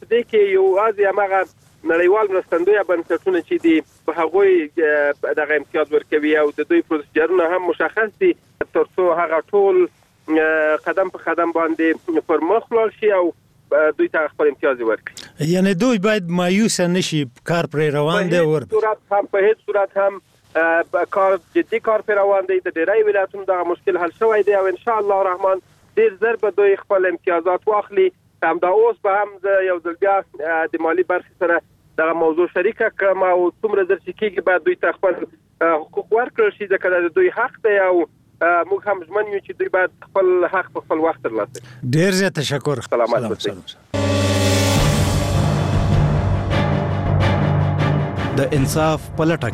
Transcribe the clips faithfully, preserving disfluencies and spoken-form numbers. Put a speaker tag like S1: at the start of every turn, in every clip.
S1: په دې کې یو ازي هغه نړیوال مرستندوی بنسټونه چې دي په هغوی دغه امتیاز ورکوي او د دوی پروسیجرونه هم مشخص دي ترڅو هغه ټول قدم په قدم باندې پر مخ لاړ شي او دوی ته خپل امتیاز ورکړي.
S2: یعنی دوی باید مایوس نشي، کار پر روان دی ور
S1: په صورت هم په هیڅ صورت هم کار جدي کار پر روان دی. د ډیری ولایتونو دا مشکل حل شوی دی او ان شاء الله الرحمن ډیر زر به دوی خپل امتیازات واخلي. همدا اوس به هم یو ځل بیا د مالی برخې سره دا موضوع شریکه کړم او څومره زر چې کېږي باید دوی ته خپل حقوق ورکړل شي ځکه د دوی حق دی او موږ هم ژمن یو چې دوی باید خپل حق په خپل وخت ترلاسه کړي.
S2: ډیر زیات تشکر.
S1: سلامات اوسئ.
S3: د انصاف په لټه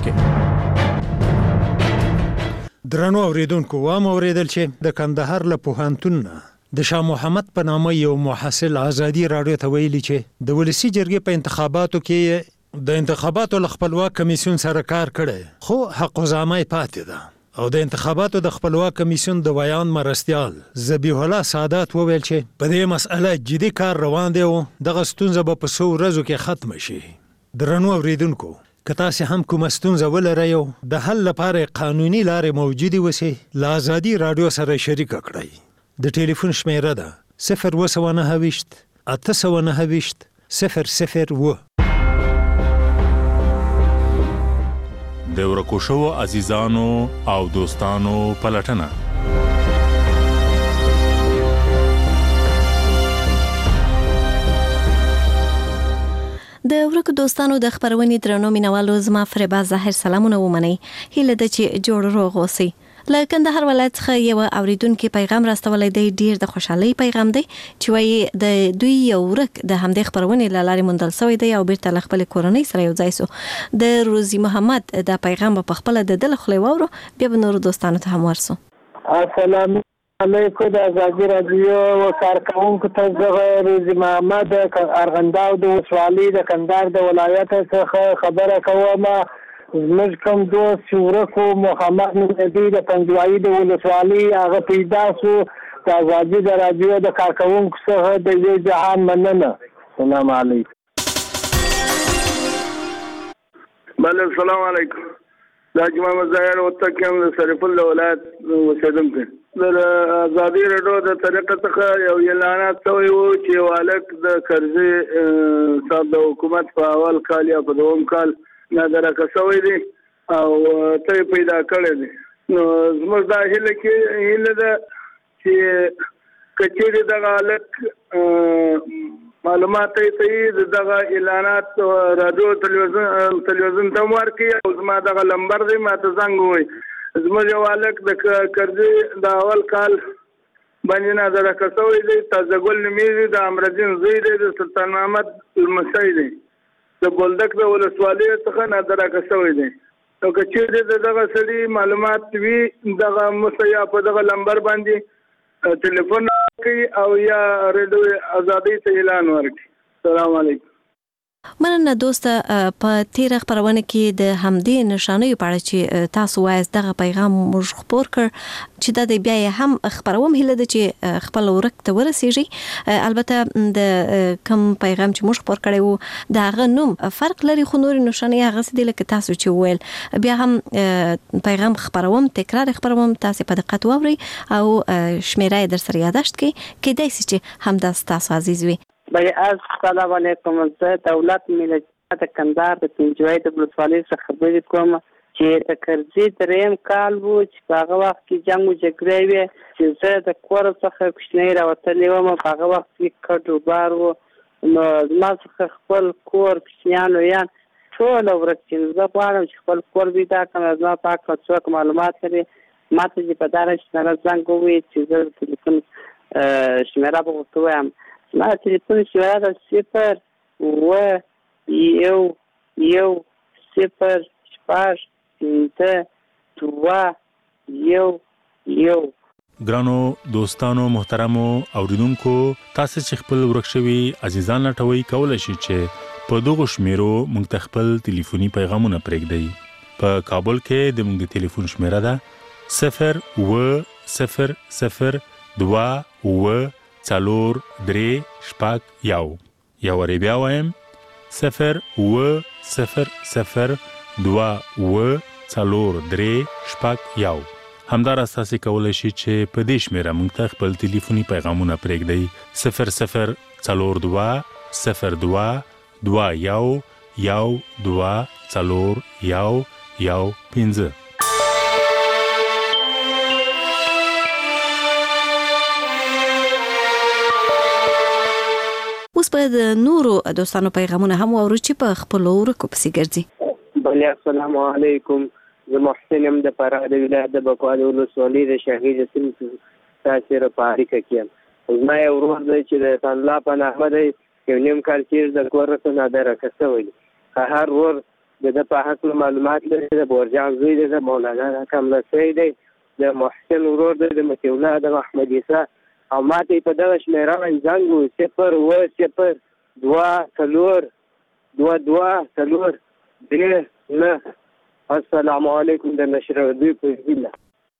S3: کې
S2: درنو اوریدونکو وام اوریدل چې د کندهار له پوهنتون نه د شاه محمد په نامه یو محصل ازادي راډیو ته ویلي چې د ولسی جرګې په انتخاباتو کې د انتخاباتو له خپلواک کمیسیون سره کار کړي خو حق زامای پاتې ده او د انتخاباتو د خپلواک کمیسیون د ویان مرستيال ذبیح الله سادات وویل چې په دې مسأله جدي کار روان دی او دغه ستونزه به په څو ورځو کې ختم شي. درنو اوریدونکو که تاسو هم کوم ستونزه ولرئ او د حل لپاره قانوني لارې موجودي وسی لا ازادي رادیو سره شریک کړئ. د ټلیفون شمیره ده صفر و نه هشت اته نه هشت صفر صفر و.
S4: د ورکو شوو عزیزانو او دوستانو پلټنه
S5: د ورکو دوستانو د خبرونې درنو مینوالو زما فریبا ظاهر سلامونه ومنئ. هیله ده چې جوړ روغ اوسئ. له کندهار ولایت څخه یو اوریدونکو پیغام راستولی دی، ډیر د خوشحالۍ پیغام دی چې وایي د دوی یو ورک د همدې خبرونې له لارې موندل شوی دی او بیرته له خپلې کورنۍ سره یو ځای سو. د روزي محمد دا پیغام په خپله د ده له خولې واورو، بیا به نورو دوستانو ته هم ورسو.
S6: السلام علیکم. د ازادي راډیو کارکوونکو ته زه روزي محمد ارغنداو د ولسوالۍ د کندهار د ولایت څخه خبره کوم. زموږ کوم دوست چې ورکو محمد نبی د پنجوایي د ولسوالۍ هغه پیدا سو. د ازادي د راډیو د کارکوونکو څخه د دې جهان مننه. السلام علیکم.
S7: بله السلام علیکم. دا جمعه ظاهر وته کوم د سرپل ولایت اوسیدونکو د ازادي راډیو د طریقه څخه یو اعلانات شوی و چې والک د قرضې صاحب د حکومت په اول کال یا په دوم کال نه درکه شوی دی او ته پیدا کړی دی. نو زموږ دا هیله کې هیله ده چې کچېرې دغه هلک معلومات ته دغه اعلانات راډیو تلویزیون تلویزیون ته ورکړي او زما دغه لمبر دی ما ته زنګ ووایي زموږ یو هلک د قرضې د اول کال باندې نه درکه شوی دی. تازه ګل نومیږي، د امرالدین زوی دی، د سلطان محمد لمسی دی، د بولدک د ولسوالۍ څخه نه درکه شوی دی. نو که چېرې د دغه سړي معلومات وي دغه مسیا په دغه لمبر باندې ټلیفون کوي او یا ریډیو ازادي ته اعلان ورکړي. السلام علیکم.
S5: مننه دوسته. په تیر خبرونه کې د همدې نشانې په اړه چې تاسو وایي دغه پیغام موږ خبر کړ چې د بیا هم خبروم هله د چې خپل ورک ته ورسیږي. البته د کم پیغام چې موږ خبر کړی وو دا غنوم فرق لري خو نور نشانې هغه څه دي لکه تاسو چې ویل. بیا هم پیغام خبروم تکرار خبروم تاسو په دقت واورئ او شمیره در سره یاداشت کړئ کېدای شي چې همدا تاسو عزیز وي.
S6: بھائی السلام علیکم. زه دولت ملت د کندهار د پنجوایي د ولسوالۍ څخه خبرې کوم چې د قرضې دریم کال وو چې په هغه وخت کې جنګ و جګړې وې چې زه د کور څخه کوچنی راوتلی وم. په هغه وخت کې کډ وبار و نو زما څخه خپل کور کوچنیان لویان ټول ورک شي. زه غواړم چې خپل کور پیدا کړم. زما په هکله څوک معلومات لري ما ته چې په دغه شمېره زنګ ووایي چې زه د تلیفون شمېره به ورته ووایم. ما تلیفون شمېره ده صفر اوه یو یو صفر شپږ پنځه دوه یو یو.
S4: ګرانو دوستانو محترمو اوریدونکو تاسو چې خپل ورک شوي عزیزان لټوي کولای شئ چې په دغه شمیرو موږ ته خپل ټلیفوني پیغامونه پرېږدئ. په کابل کې د موږ د ټلیفون شمیره ده صفر اوه صفر صفر دوه اوه څلور درې شپږ یو یا وری بیا وایم صفر و صفر صفر دوا و څلور درې شپږ یو. همداراز تاسې کولی شئ چې په دې شمېره موږ ته خپل ټلیفوني پیغامونه پرېږدئ صفر صفر څلور دوه صفر دوه دوه یو یو دوه څلور یو یو پنځه.
S5: اوس په د نورو دوستانو پیغامونه هم واورو چې په خپلو ورکو پسې ګرځي.
S8: بله السلام علیکم، زه محسن یم د فراه د ولایت د بکوال ولسوالۍ د شهید سیمې تاسې په اړیکه کې یم. زما یو ورور دی چې د الله په نامه دی، یو نیم کال تېر د کور څخه نادرکه شوی دی. هر ورور د ده په هکله معلومات لري. د بورجان زوی دی، د مولانا کملسی دی، د محسن ورور دی، د مطیع الله د محمد عیسی. او ما ته یې په دغه شمېره باندې زنګ و صفر اوه صفر دوه څلور دوه دوه څلور درې نه. السلام علیکم د نشر دوی په هیله.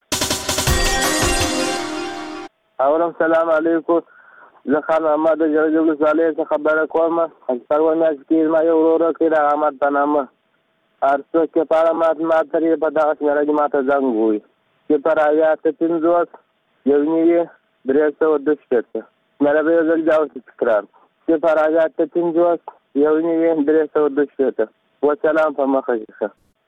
S9: اولم سلام علیکم، زه خان محمد د جوړ ولسوالۍ څخه خبره کوم. پرون میاشت کې ما یو ورور کې د احمد په نامه هر څوک چې په اړه معلومات لري په دغه شمېره کې ما ته زنګ ووایي. صفر اویا اته پنځوس یو نوي درې سوه دوه شپېته. شمېره به یو ځل بیا وشي تکرار. صفر اویا اته پنځوس یو نوي درې سوه دوه شپېته. وسلام په مخه شه.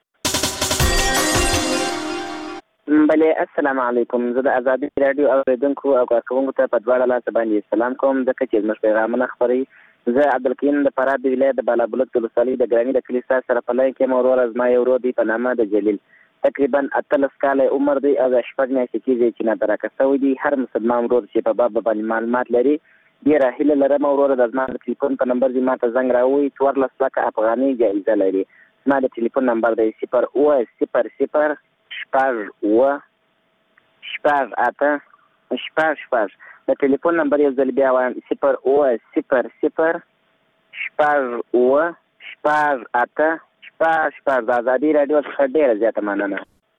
S10: بله السلام علیکم، زه د ازادي راډیو اوریدونکو او کارکوونکو ته په دواړه لاسه باندې سلام کوم ځکه چې زموږ پیغامونه خپروي. زه عبدالکریم د فراه د ولایت د بالابلوک ولسوالۍ د ګرامي د کلي ستاسو سره په لاین کې یم. وروره زما یو ورور دی په نامه د جلیل، تقریبا اتلس کاله عمر دی او د شپږ میاشتې کېږي چې نادرکه شوی دی. هر مسلمان ورور چې په باب باندې معلومات لري ډېره هیله لرم وروره د زما د ټلیفون په نمبر دې ما ته زنګ راووایي. څوارلس لکه افغانۍ جایزه لري. زما د ټلیفون نمبر دی صفر اوه صفر صفر شپږ اوه شپږ اته شپږ شپږ. د ټلیفون نمبر یو ځل بیا وایم صفر اوه صفر صفر شپږ اوه شپږ اته شپږ شپږ. د ازادي راډیو څخه ډېره زیاته مننه.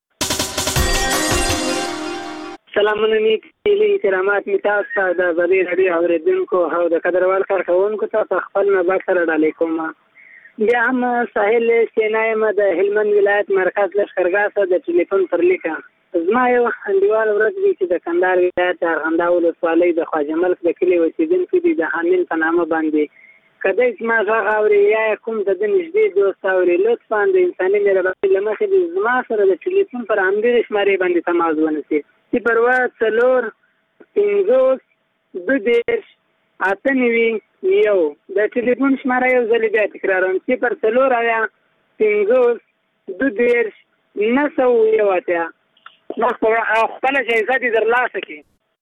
S6: سلامونه می کلی کرامات می تاسو ته د ازادي راډیو اوریدونکو او د قدروال کارکوونکو ته په خپل نوبت سره ډالۍ کوم. بیا هم ساحل سینایم د هلمند ولایت مرکز لښکرګاه څخه د ټلیفون پر لیکه. زما یو انډیوال ورځ دی چې د کندهار ولایت ارغنداو ولسوالۍ د خواجه ملک د کلي اوسېدونکي دي د حامل په نامه باندې کدی چې ما غږ اوري یا کوم د ده نږدې دوست اوري لطفا د انساني مهربانۍ له مخې د زما سره د ټلیفون پر همدغې شمارې باندې تماس ونیسي. صفر اوه څلور پنځوس دوه دېرش اته نوي یو. د ټلیفون شماره یو ځل بیا تکراروم صفر څلور اویا پنځوس دوه دېرش نهه سوه یو اتیا. ما خپله جایزه دې ترلاسه کړي.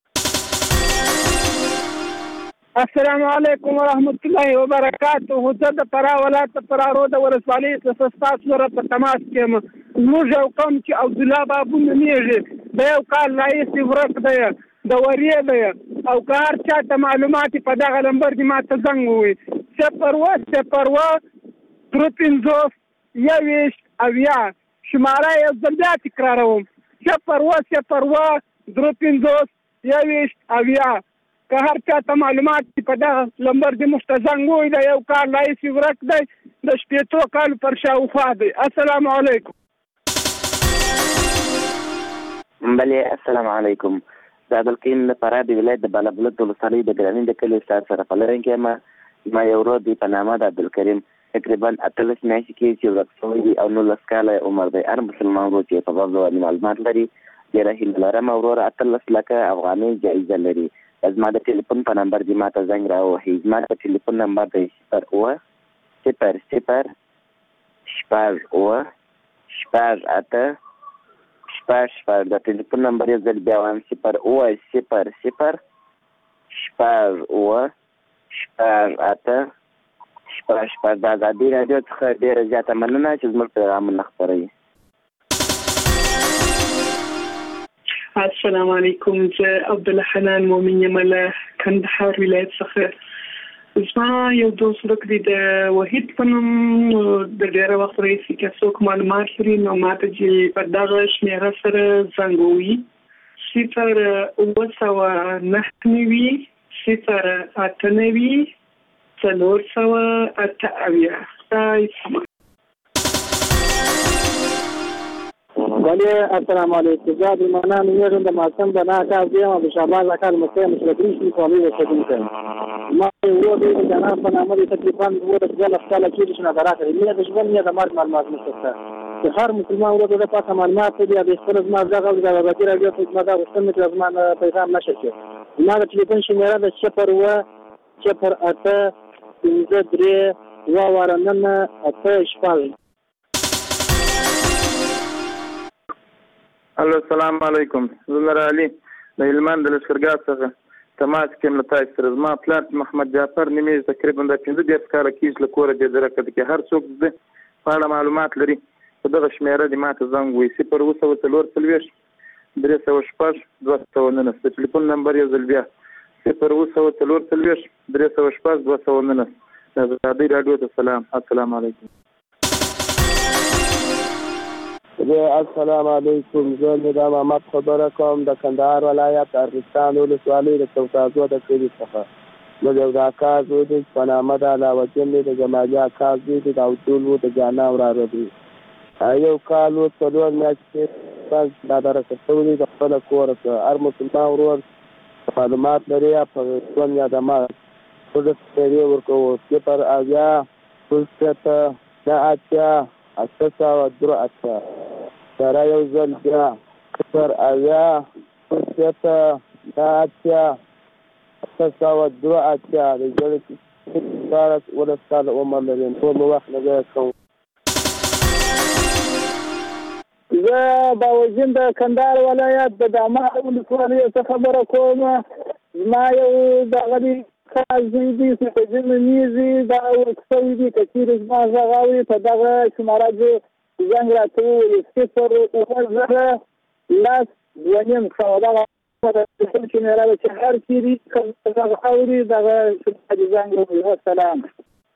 S11: السلام علیکم ورحمت الله وبرکاته. زه د فراه ولایت د فراه رود ولسوالۍ څخه ستاسو سره په تماس کې یم. زموږ یو قوم چې عبدالله بابو نومېږي د یو کال راهیسې ورک دی، د ورې دی، او که هر چا ته معلومات په دغه نمبر دې ما ته زنګ ووایي صفر اوه صفر اوه درې پنځوس یوویشت اویا. شماره یو ځل بیا تکراروم صفر اوه صفر اوه درې پنځوس یوویشت اویا. که هر چا ته معلومات په دغه نمبر دې موږ ته زنګ ووایي د یو کال راهیسې ورک دی، د شپېتو کالو پر شاوخوا دی. السلام علیکم.
S10: بله السلام علیکم، زه عبدالکریم د فراه د ولایت د بالابلوک ولسوالۍ د ګرامي د کلي ستاسو سره په لاین کې یم. زما یو ورور دی په نامه د عبدالکریم، تقریبا اتلس میاشتې کېږي چې ورک شوی دی او نولس کاله عمر دی. هر مسلمان ورور چې په باب باندې معلومات لري ډېره هیله لرم وروره اتلس لکه افغانۍ جایزه لري. زما د ټلیفون په نمبر دې ما ته زنګ راووهي. زما د ټلیفون نمبر دی صفر اوه صفر صفر شپږ اوه شپږ اته شپږ شپږ. د ټلیفون نمبر یو ځل بیا وایم صفر اوه صفر صفر شپږ اوه شپږ اته شپږ شپږ. د ازادي راډیو څخه ډېره زیاته مننه چې زموږ پیغامونه خپروي.
S12: السلام علیکم، زه عبدالله حنان مومن یم له کندهار ولایت څخه. زما یو دوست ورک دی د وحید په نوم. د ډېره وخت راهیسې که څوک معلومات لري نو ما ته چې په دغه شمېره سره زنګ ووایي صفر اوه سوه نهه نوي صفر اته نوي څلور سوه اته اویا. خدای سمه.
S13: ولی السلام علیکم. زاد المنان میرم د ماسم بنا کار دیم ابو شعبان زکات مکه مشرفین شي کولی وسدونکه ما یو د جناب په نامه د تکلیفان وو د ځل خپل کې شنه دراته نه د ژوند نه د مرګ معلومات نشته. هر مسلمان ورته د پاسه معلومات دی د خپل ځما دغه د وزیر راډیو خدمت د غوښتنې د زمان پیغام نشي. ما د ټلیفون شمیره د صفر و صفر اته پنځه درې و ورننه اته شپږ.
S9: الو السلام علیکم. زمر علي د هلمند د لشکرګاه څخه تماس کوم له تاسو سره. زما پلان محمد جعفر نیمه تقریبا د پنځه دیرش کاله کېږي له کوره د درکه کې هر څوک د په اړه معلومات لري په دغه شمیره د ماته زنګ وي صفر اووه سوه څلور څلوېښت درې سوه شپږ دوه سوه نولس. د ټلیفون نمبر یو ځل بیا صفر اووه سوه څلور څلوېښت درې سوه شپږ دوه سوه نولس. د ازادۍ راډیو ته سلام. السلام علیکم.
S14: السلام علیکم. زه نظام محمد خبره کوم د کندهار ولایت ارغستان ولسوالۍ د چوکازو د کلي څخه. نو د اکا زوی دی په نامه د علاوالدین دی د جمالي اکا زوی دی د اوټول و د جانا وراره دی. یو کال و څلور میاشتې دا درکه شوی دی د خپله کوره څخه. هر مسلمان ورور معلومات لري په ژوند یا د مرګ ټولې سپېرې ورکوو صفر اویا شپږ شپېته نهه اتیا اته سوه درې اتیا. سره یو ځل بیا صفر اویا شپږ شپېته نهه اتیا اته سوه درې اتیا. د زړه شپاړس اوولس کاله عمر لري. ټول مو وخت نه ضایع کوم.
S11: زه باوجین د کندهار ولایت د داماد ولسوالۍ څخه خبره کوم. زما یو دغه دی کال زوی دی چې په ژمي میږي دا ورک شوی دی. که چېرې زما غږ اوري په دغه شماره کې زنګ راته ووایي صفر اووه زره لس دوه نیم سوه. دغه د ټلیفون شمیره ده چې هر چېرې که غږ اوري دغه شماره دې زنګ ووایي. والسلام.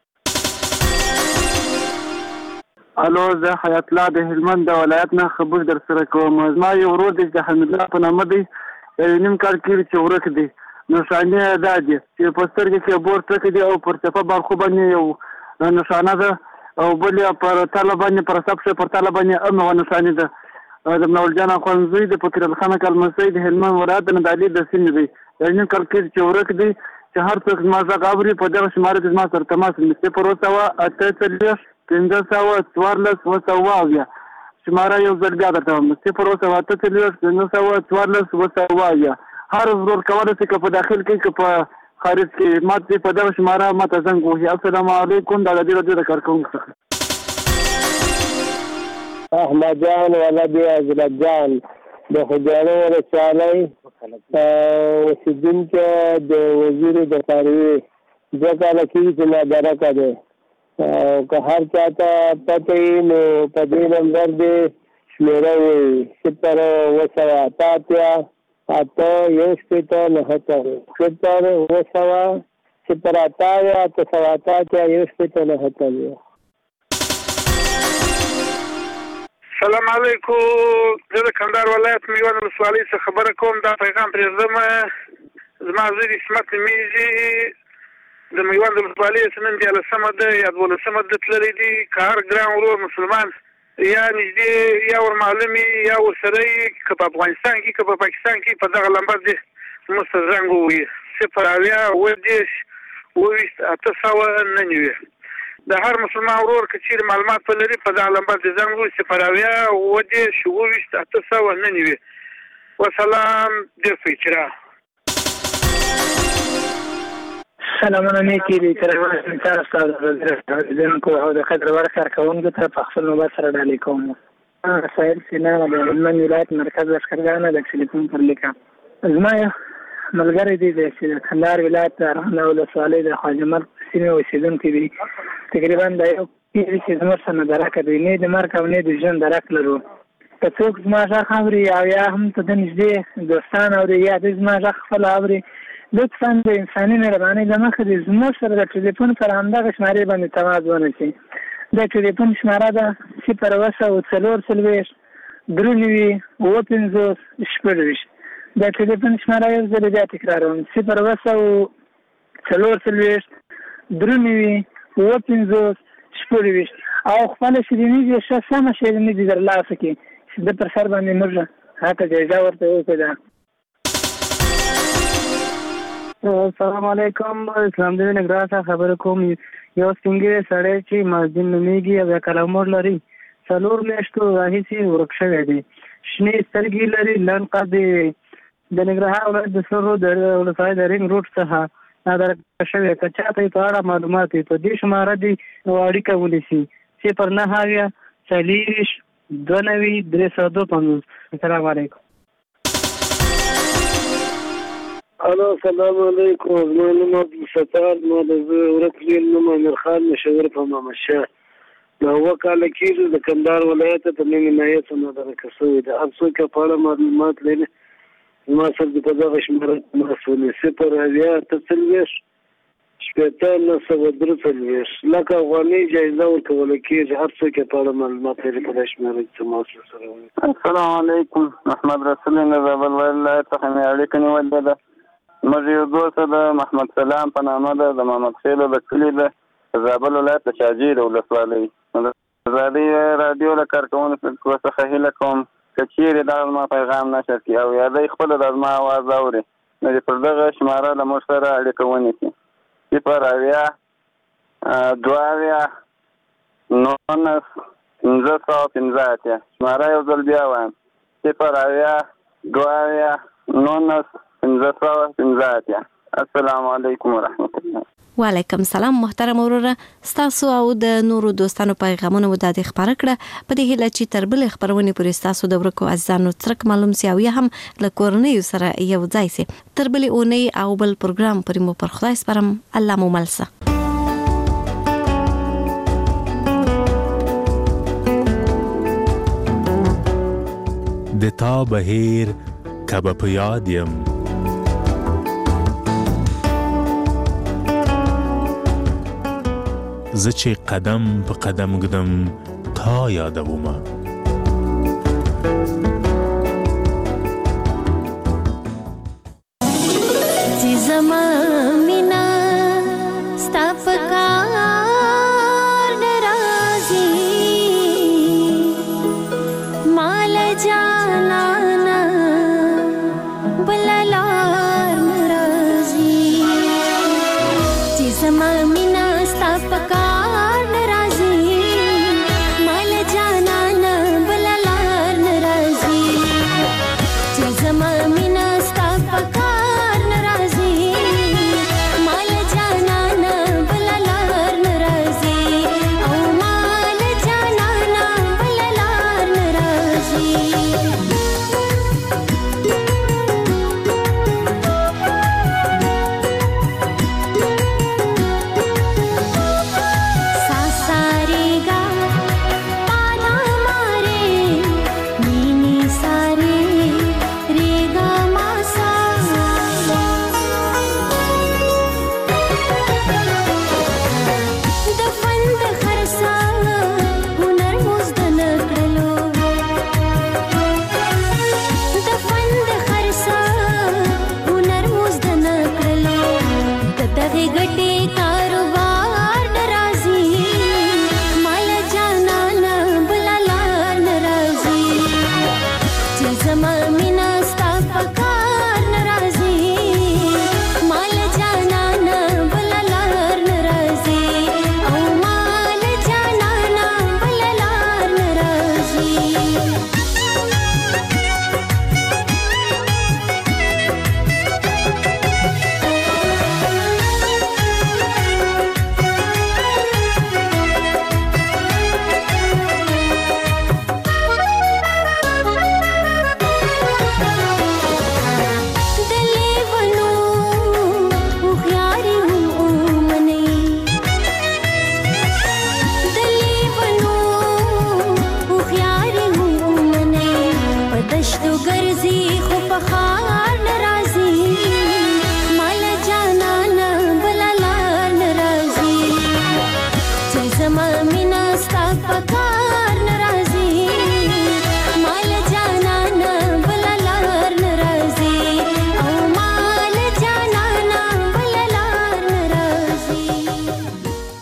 S9: الو زه حیات الله د هلمند د ولایت نه خبر در سره کوم. زما یو ورور دی چې حمید الله په نامه دی. یو نیم کال کېږي چې ورک دی. نشانه دا دي چې په سترګې کې بور ټکي دي او پر څپه برخو باندې یو نشانه ده او بل پر تاله باندې پر سب شه پر تاله باندې امه و نشانه ده د منول جان خوانزوی د فکر الخانه کلمسي د هلمند ولایت نه د علي د سین دی. یعنی کال کې چې ورک دی چې هر څوک ما زغ اوري په دغه شماره د ما سره تماس نیسي. پر وسوه اته څلوېښت پنځه سوه څوارلس اووه سوه اویا. شماره یو ځل بیا درته وایم صفر اووه سوه اته څلوېښت پنځه سوه څوارلس اووه سوه اویا. هر ورور کولی شي که په داخل کې که په خارج کې ما ته په دغه شماره ما ته زنګ ووهي. السلام علیکم. د ازادي راډیو د کارکوونکو څخه
S14: احمد جان ولدي حضرت جان د خوږیاڼو ولسوالۍ اوسېدونکی د وزیر د څاروي دوه کاله کېږي چې ما درکه دی. که هر چا ته پته وي نو په دې نمبر دې شمېره ووایي صفر اووه سوه اته اتیا اته یو شپېته نهه اتیا. صفر اووه سوه صفر اته اویا اته سوه اته اتیا یو شپېته نهه اتیا.
S7: سلام علیکم. زه د کندهار ولایت میوند ولسوالۍ څخه خبره کوم. دا پیغام پرېږدم. زما زوی د اسمت نومېږي. د میوند ولسوالۍ نن دیارلسمه ده یا دولسمه ده تللی دي. که هر ګران ورور مسلمان یا نږدې یا ور معلوم یا ورسره یي که په افغانستان کې که په پاکستان کې په دغه لمبر دې موږ ته زنګ ووهي صفر اویا اووه دېرش اووه ویشت اته سوه نهه نوي. د هر مسلمان ورور که چېرې معلومات په لري په دغه لمبر دې زنګ ووهي صفر اویا اووه دېرش اووه ویشت اته سوه نهه نوي. وسلام. ډېر ښه اجرا.
S11: سلامونه نیکې دي تر اوسه تاسو ستاسو د اوریدونکو او د خبر ور کارکوونکو ته په خپل نوبت سره ډالۍ کوم. سهیل سینا د هلمند ولایت مرکز لښکرګاه نه د ټلیفون پر لیکه. زما یو ملګری دی چې د کندهار ولایت د ارغنداب ولسوالۍ د خواجه مرګ سیمې اوسېدونکی دی. تقریبا دا یو کېږي چې زموږ سره نه درک دی. نه د مرګ او نه د ژوند درک لرو. که څوک زما غږ اوري او یا هم ته د نږدې دوستان اوري یا د زما غږ خپل اوري لطفا د انساني مهربانۍ له مخې د زموږ سره د ټلیفون پر همدغه شمارې باندې تماس ونیسي. د ټلیفون شماره ده صفر اووه سوه څلور څلوېښت درې نوي اووه پنځوس شپږ ویشت. د ټلیفون شماره یو ځل بیا تکراروم صفر اووه سوه څلور څلوېښت درنې وي اووه پنځوس شپږ ویشت او خپل شیریني دې ښه سمه شیریني دې ترلاسه کړي چې د پر سر باندې موږ هغه جایزه ورته وکړو.
S15: السلام علیکم. اسلام دې نګران خبر کوم. یو څنګه سړی چې مازدین نومیږي او کلمور لري څلور میاشتو راهیسې ورک شوی دی. شنې سترګې لري، لنډ قد د ننګرهار ولایت د سرو د ولسوالۍ د رینګ روډ څخه نادرکه شوی. که چاته یې په اړه معلومات وي په دې شماره دې اړیکه ونیسي صفر نهه اویا څلېرویشت دوه نوي درې سوه دوه پنځوس. السلام علیکم.
S16: الو السلام علیکم. زما نوم عبدالستار، ما د ورک لیل نوم امیر خان مشاور په محمد شاه. د اوه کاله کېږي د کندهار ولایت په نیمې ناحیې څخه مدرکه شوی ده. هر څوک په اړه معلومات لري زما سره د په دغه شمېره تماس ونیسي صفر اویا اته څلوېښت شپېته نهه سوه درې څلوېښت لکه افغانۍ جایزه ورکولی کېږي. هر څوک په اړه معلومات لري په دې شمېره تماس سره ونیسي.
S17: السلام علیکم. محمد رسول د زابل ولایت څخه مې اړیکه نیولې ده. موږ یو دوست د محمد سلام په نامه ده، د محمد خیلو د کلي ده، د زابل ولایت د شاجوی د ولسوالۍ. د ازادي راډیو له کارکوونکو څخه هیله کوم که چیرې دا زما پیغام نشر کړي او یا دی خپله د زما اواز اوري نو د پر دغه شماره له موږ سره اړیکه ونیسي صفر اویا دوه اویا نولس پنځه سوه پنځه اتیا. شماره یو ځل بیا وایم صفر اویا دوه اویا نولس پنځه سوه پنځه اتیا. السلام علیکم ورحمت الله.
S5: وعلیکم سلام محترم وروره. ستاسو او د نورو دوستانو پیغامونه مو د خبره کړه په دې هیله چې تر بل خبرونه پورې ستاسو د ورکو عزیزانو ترک معلوم سی او یا هم له کورنۍ سره یو ځای سي. تر بل اونۍ او بل پروګرام پرې مو پر خدای سپارم. الله مو ملسه.
S4: د تا بهیر کبه په یاد یم زه چې قدم په قدم ګدم تا یادومه